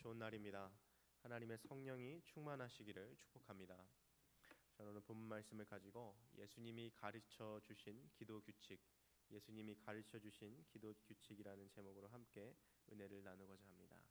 좋은 날입니다. 하나님의 성령이 충만하시기를 축복합니다. 저는 오늘 본문 말씀을 가지고 예수님이 가르쳐 주신 기도 규칙, 예수님이 가르쳐 주신 기도 규칙이라는 제목으로 함께 은혜를 나누고자 합니다.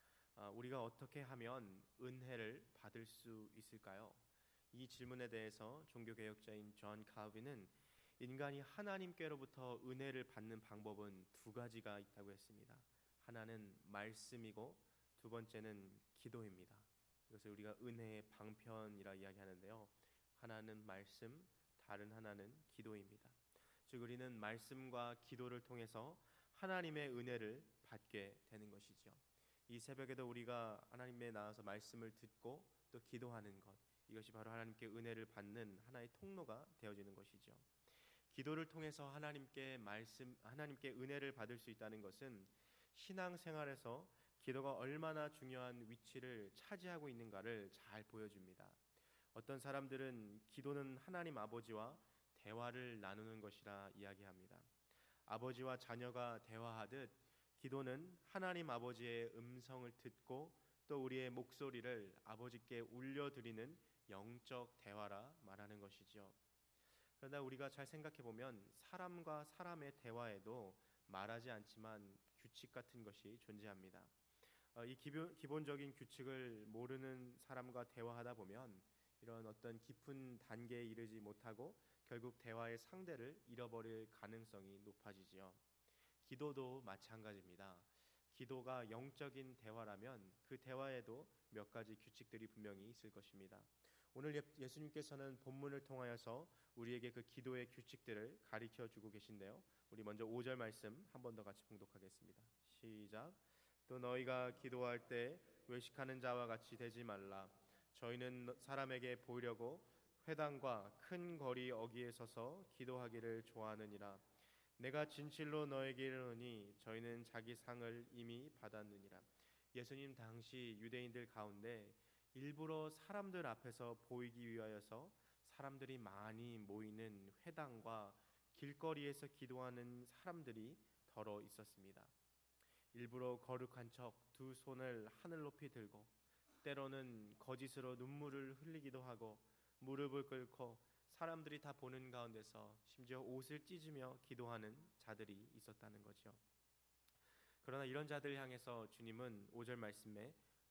우리가 어떻게 하면 은혜를 받을 수 있을까요? 이 질문에 대해서 종교개혁자인 존 칼빈은 인간이 하나님께로부터 은혜를 받는 방법은 두 가지가 있다고 했습니다. 하나는 말씀이고 두 번째는 기도입니다. 이것을 우리가 은혜의 방편이라 이야기하는데요. 하나는 말씀, 다른 하나는 기도입니다. 즉 우리는 말씀과 기도를 통해서 하나님의 은혜를 받게 되는 것이죠. 이 새벽에도 우리가 하나님에 나와서 말씀을 듣고 또 기도하는 것, 이것이 바로 하나님께 은혜를 받는 하나의 통로가 되어지는 것이죠. 기도를 통해서 하나님께 은혜를 받을 수 있다는 것은 신앙생활에서 기도가 얼마나 중요한 위치를 차지하고 있는가를 잘 보여줍니다. 어떤 사람들은 기도는 하나님 아버지와 대화를 나누는 것이라 이야기합니다. 아버지와 자녀가 대화하듯 기도는 하나님 아버지의 음성을 듣고 또 우리의 목소리를 아버지께 울려드리는 영적 대화라 말하는 것이죠. 그러나 우리가 잘 생각해 보면 사람과 사람의 대화에도 말하지 않지만 규칙 같은 것이 존재합니다. 이 기본적인 규칙을 모르는 사람과 대화하다 보면 이런 어떤 깊은 단계에 이르지 못하고 결국 대화의 상대를 잃어버릴 가능성이 높아지지요. 기도도 마찬가지입니다. 기도가 영적인 대화라면 그 대화에도 몇 가지 규칙들이 분명히 있을 것입니다. 오늘 예수님께서는 본문을 통하여서 우리에게 그 기도의 규칙들을 가르쳐 주고 계신데요. 우리 먼저 5절 말씀 한 번 더 같이 봉독하겠습니다. 시작. 또 너희가 기도할 때 외식하는 자와 같이 되지 말라. 저희는 사람에게 보이려고 회당과 큰 거리 어귀에 서서 기도하기를 좋아하느니라. 내가 진실로 너에게 이르노니 저희는 자기 상을 이미 받았느니라. 예수님 당시 유대인들 가운데 일부러 사람들 앞에서 보이기 위하여서 사람들이 많이 모이는 회당과 길거리에서 기도하는 사람들이 더러 있었습니다. 일부러 거룩한 척 두 손을 하늘 높이 들고 때로는 거짓으로 눈물을 흘리기도 하고 무릎을 꿇고 사람들이 다 보는 가운데서 심지어 옷을 찢으며 기도하는 자들이 있었다는 거죠. 그러나 이런 자들 향해서 주님은 5절 말씀에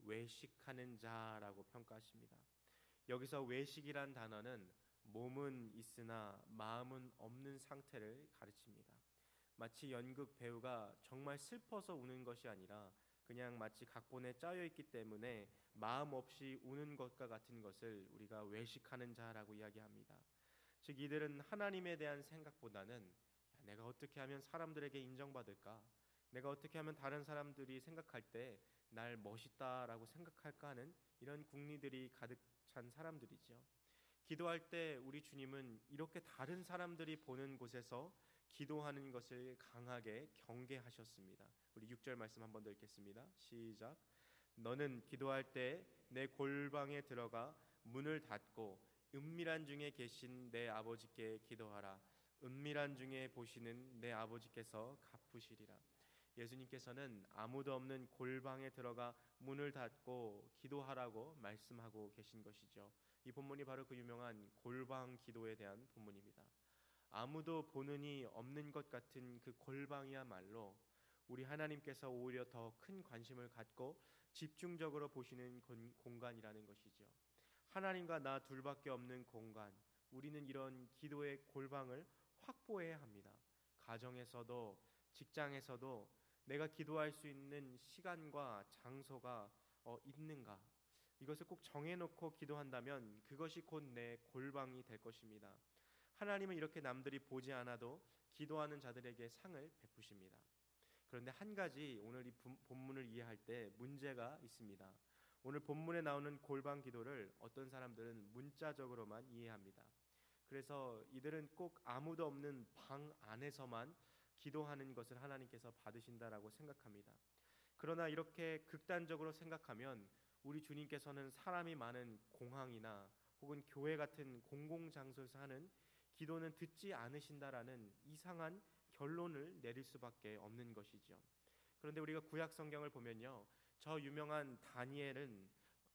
외식하는 자라고 평가하십니다. 여기서 외식이란 단어는 몸은 있으나 마음은 없는 상태를 가르칩니다. 마치 연극 배우가 정말 슬퍼서 우는 것이 아니라 그냥 마치 각본에 짜여 있기 때문에 마음 없이 우는 것과 같은 것을 우리가 외식하는 자라고 이야기합니다. 즉 이들은 하나님에 대한 생각보다는 내가 어떻게 하면 사람들에게 인정받을까? 내가 어떻게 하면 다른 사람들이 생각할 때 날 멋있다라고 생각할까 하는 이런 궁리들이 가득 찬 사람들이죠. 기도할 때 우리 주님은 이렇게 다른 사람들이 보는 곳에서 기도하는 것을 강하게 경계하셨습니다. 우리 6절 말씀 한 번 더 읽겠습니다. 시작. 너는 기도할 때 내 골방에 들어가 문을 닫고 은밀한 중에 계신 내 아버지께 기도하라. 은밀한 중에 보시는 내 아버지께서 갚으시리라. 예수님께서는 아무도 없는 골방에 들어가 문을 닫고 기도하라고 말씀하고 계신 것이죠. 이 본문이 바로 그 유명한 골방 기도에 대한 본문입니다. 아무도 보는이 없는 것 같은 그 골방이야말로 우리 하나님께서 오히려 더 큰 관심을 갖고 집중적으로 보시는 공간이라는 것이죠. 하나님과 나 둘밖에 없는 공간, 우리는 이런 기도의 골방을 확보해야 합니다. 가정에서도 직장에서도 내가 기도할 수 있는 시간과 장소가 있는가? 이것을 꼭 정해놓고 기도한다면 그것이 곧 내 골방이 될 것입니다. 하나님은 이렇게 남들이 보지 않아도 기도하는 자들에게 상을 베푸십니다. 그런데 한 가지 오늘 이 본문을 이해할 때 문제가 있습니다. 오늘 본문에 나오는 골방 기도를 어떤 사람들은 문자적으로만 이해합니다. 그래서 이들은 꼭 아무도 없는 방 안에서만 기도하는 것을 하나님께서 받으신다라고 생각합니다. 그러나 이렇게 극단적으로 생각하면 우리 주님께서는 사람이 많은 공항이나 혹은 교회 같은 공공장소에서 하는 기도는 듣지 않으신다라는 이상한 결론을 내릴 수밖에 없는 것이죠. 그런데 우리가 구약 성경을 보면요, 저 유명한 다니엘은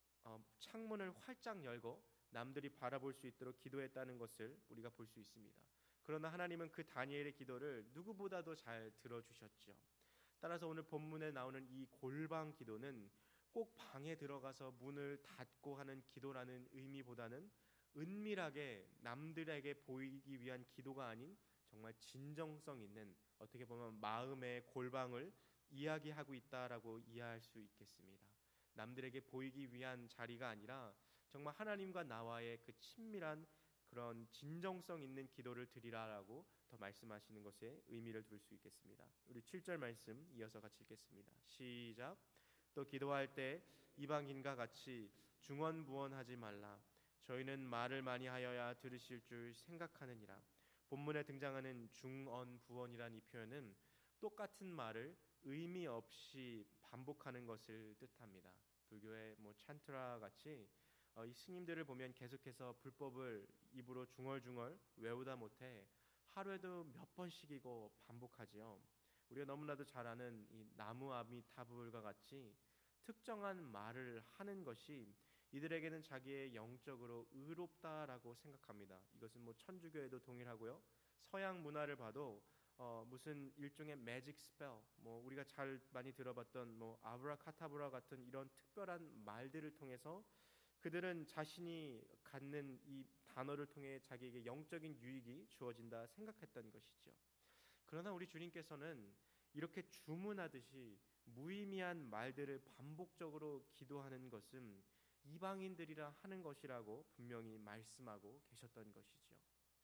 창문을 활짝 열고 남들이 바라볼 수 있도록 기도했다는 것을 우리가 볼 수 있습니다. 그러나 하나님은 그 다니엘의 기도를 누구보다도 잘 들어주셨죠. 따라서 오늘 본문에 나오는 이 골방 기도는 꼭 방에 들어가서 문을 닫고 하는 기도라는 의미보다는 은밀하게 남들에게 보이기 위한 기도가 아닌 정말 진정성 있는, 어떻게 보면 마음의 골방을 이야기하고 있다라고 이해할 수 있겠습니다. 남들에게 보이기 위한 자리가 아니라 정말 하나님과 나와의 그 친밀한 그런 진정성 있는 기도를 드리라라고 더 말씀하시는 것에 의미를 둘 수 있겠습니다. 우리 7절 말씀 이어서 같이 읽겠습니다. 시작. 또 기도할 때 이방인과 같이 중언부언하지 말라. 저희는 말을 많이 하여야 들으실 줄 생각하느니라. 본문에 등장하는 중언부언이란 이 표현은 똑같은 말을 의미 없이 반복하는 것을 뜻합니다. 불교의 찬트라 같이 이 스님들을 보면 계속해서 불법을 입으로 중얼중얼 외우다 못해 하루에도 몇 번씩이고 반복하지요. 우리가 너무나도 잘 아는 이 나무 아미타불과 같이 특정한 말을 하는 것이 이들에게는 자기의 영적으로 의롭다라고 생각합니다. 이것은 천주교에도 동일하고요. 서양 문화를 봐도 무슨 일종의 매직 스펠, 우리가 잘 많이 들어봤던 아브라카타브라 같은 이런 특별한 말들을 통해서 그들은 자신이 갖는 이 단어를 통해 자기에게 영적인 유익이 주어진다 생각했던 것이죠. 그러나 우리 주님께서는 이렇게 주문하듯이 무의미한 말들을 반복적으로 기도하는 것은 이방인들이라 하는 것이라고 분명히 말씀하고 계셨던 것이죠.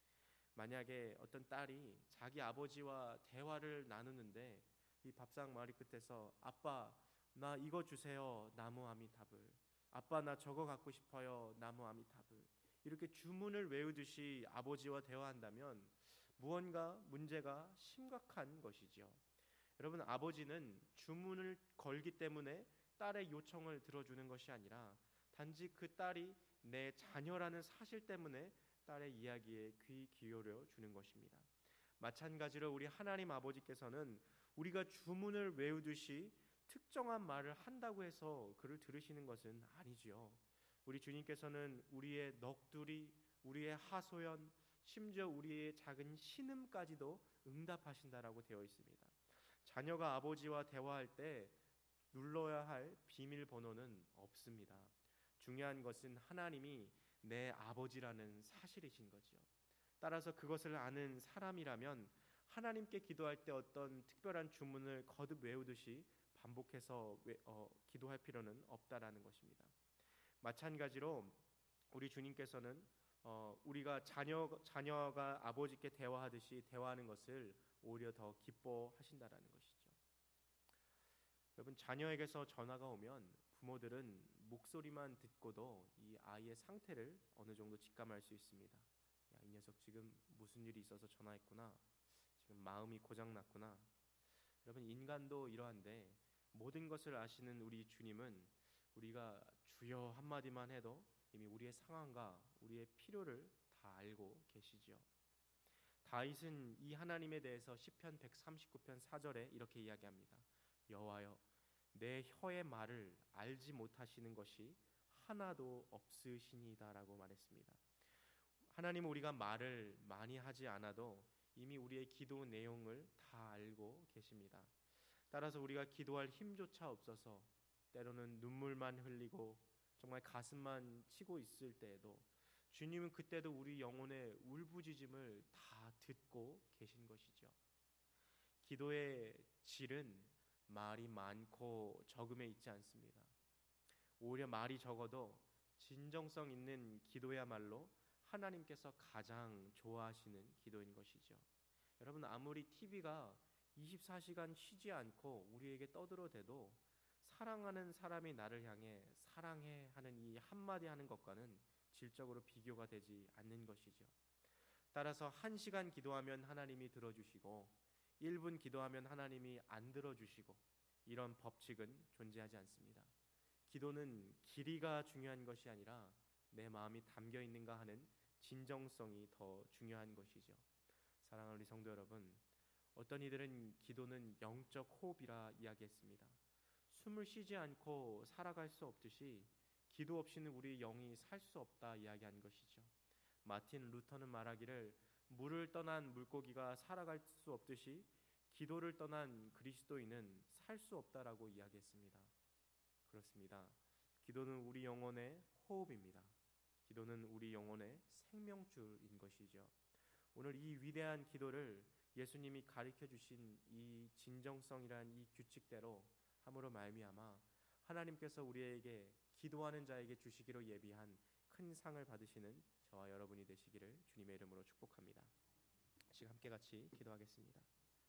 만약에 어떤 딸이 자기 아버지와 대화를 나누는데 이 밥상 머리 끝에서 아빠 나 이거 주세요 나무 아미타불, 아빠 나 저거 갖고 싶어요 나무 아미타불, 이렇게 주문을 외우듯이 아버지와 대화한다면 무언가 문제가 심각한 것이죠. 여러분, 아버지는 주문을 걸기 때문에 딸의 요청을 들어주는 것이 아니라 단지 그 딸이 내 자녀라는 사실 때문에 딸의 이야기에 귀 기울여 주는 것입니다. 마찬가지로 우리 하나님 아버지께서는 우리가 주문을 외우듯이 특정한 말을 한다고 해서 그를 들으시는 것은 아니지요. 우리 주님께서는 우리의 넋두리, 우리의 하소연, 심지어 우리의 작은 신음까지도 응답하신다라고 되어 있습니다. 자녀가 아버지와 대화할 때 눌러야 할 비밀번호는 없습니다. 중요한 것은 하나님이 내 아버지라는 사실이신 거죠. 따라서 그것을 아는 사람이라면 하나님께 기도할 때 어떤 특별한 주문을 거듭 외우듯이 반복해서 기도할 필요는 없다라는 것입니다. 마찬가지로 우리 주님께서는 우리가 자녀가 아버지께 대화하듯이 대화하는 것을 오히려 더 기뻐하신다라는 것이죠. 여러분, 자녀에게서 전화가 오면 부모들은 목소리만 듣고도 이 아이의 상태를 어느 정도 직감할 수 있습니다. 야, 이 녀석 지금 무슨 일이 있어서 전화했구나. 지금 마음이 고장났구나. 여러분, 인간도 이러한데 모든 것을 아시는 우리 주님은 우리가 주여 한마디만 해도 이미 우리의 상황과 우리의 필요를 다 알고 계시지요. 다윗은 이 하나님에 대해서 시편 139편 4절에 이렇게 이야기합니다. 여호와여, 내 혀의 말을 알지 못하시는 것이 하나도 없으시니다라고 말했습니다. 하나님은 우리가 말을 많이 하지 않아도 이미 우리의 기도 내용을 다 알고 계십니다. 따라서 우리가 기도할 힘조차 없어서 때로는 눈물만 흘리고 정말 가슴만 치고 있을 때에도 주님은 그때도 우리 영혼의 울부짖음을 다 듣고 계신 것이죠. 기도의 질은 말이 많고 적음에 있지 않습니다. 오히려 말이 적어도 진정성 있는 기도야말로 하나님께서 가장 좋아하시는 기도인 것이죠. 여러분, 아무리 TV가 24시간 쉬지 않고 우리에게 떠들어대도 사랑하는 사람이 나를 향해 사랑해 하는 이 한마디 하는 것과는 질적으로 비교가 되지 않는 것이죠. 따라서 1시간 기도하면 하나님이 들어주시고 1분 기도하면 하나님이 안 들어주시고 이런 법칙은 존재하지 않습니다. 기도는 길이가 중요한 것이 아니라 내 마음이 담겨 있는가 하는 진정성이 더 중요한 것이죠. 사랑하는 우리 성도 여러분, 어떤 이들은 기도는 영적 호흡이라 이야기했습니다. 숨을 쉬지 않고 살아갈 수 없듯이 기도 없이는 우리 영이 살 수 없다 이야기한 것이죠. 마틴 루터는 말하기를 물을 떠난 물고기가 살아갈 수 없듯이 기도를 떠난 그리스도인은 살 수 없다라고 이야기했습니다. 그렇습니다. 기도는 우리 영혼의 호흡입니다. 기도는 우리 영혼의 생명줄인 것이죠. 오늘 이 위대한 기도를 예수님이 가르쳐 주신 이 진정성이란 이 규칙대로 함으로 말미암아 하나님께서 우리에게 기도하는 자에게 주시기로 예비한 큰 상을 받으시는 저와 여러분이 되시기를 주님의 이름으로 축복합니다. 지금 함께 같이 기도하겠습니다.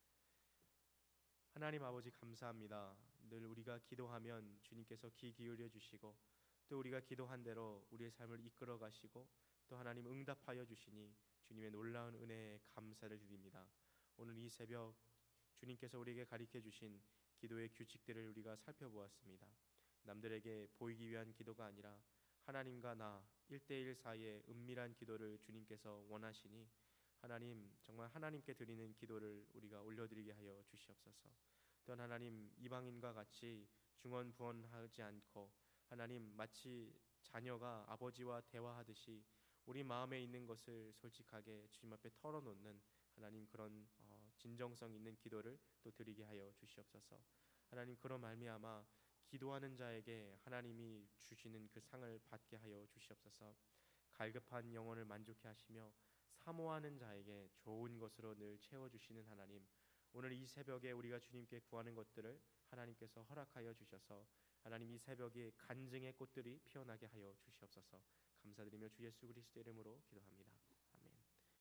하나님 아버지 감사합니다. 늘 우리가 기도하면 주님께서 귀 기울여 주시고 또 우리가 기도한 대로 우리의 삶을 이끌어 가시고 또 하나님 응답하여 주시니 주님의 놀라운 은혜에 감사를 드립니다. 오늘 이 새벽 주님께서 우리에게 가르쳐 주신 기도의 규칙들을 우리가 살펴보았습니다. 남들에게 보이기 위한 기도가 아니라 하나님과 나 1대1 사이의 은밀한 기도를 주님께서 원하시니 하나님 정말 하나님께 드리는 기도를 우리가 올려드리게 하여 주시옵소서. 또한 하나님 이방인과 같이 중언부언하지 않고 하나님 마치 자녀가 아버지와 대화하듯이 우리 마음에 있는 것을 솔직하게 주님 앞에 털어놓는 하나님 그런 진정성 있는 기도를 또 드리게 하여 주시옵소서. 하나님 그런 말미암아 기도하는 자에게 하나님이 주시는 그 상을 받게 하여 주시옵소서. 갈급한 영혼을 만족케 하시며 사모하는 자에게 좋은 것으로 늘 채워주시는 하나님, 오늘 이 새벽에 우리가 주님께 구하는 것들을 하나님께서 허락하여 주셔서 하나님 이 새벽에 간증의 꽃들이 피어나게 하여 주시옵소서. 감사드리며 주 예수 그리스도의 이름으로 기도합니다.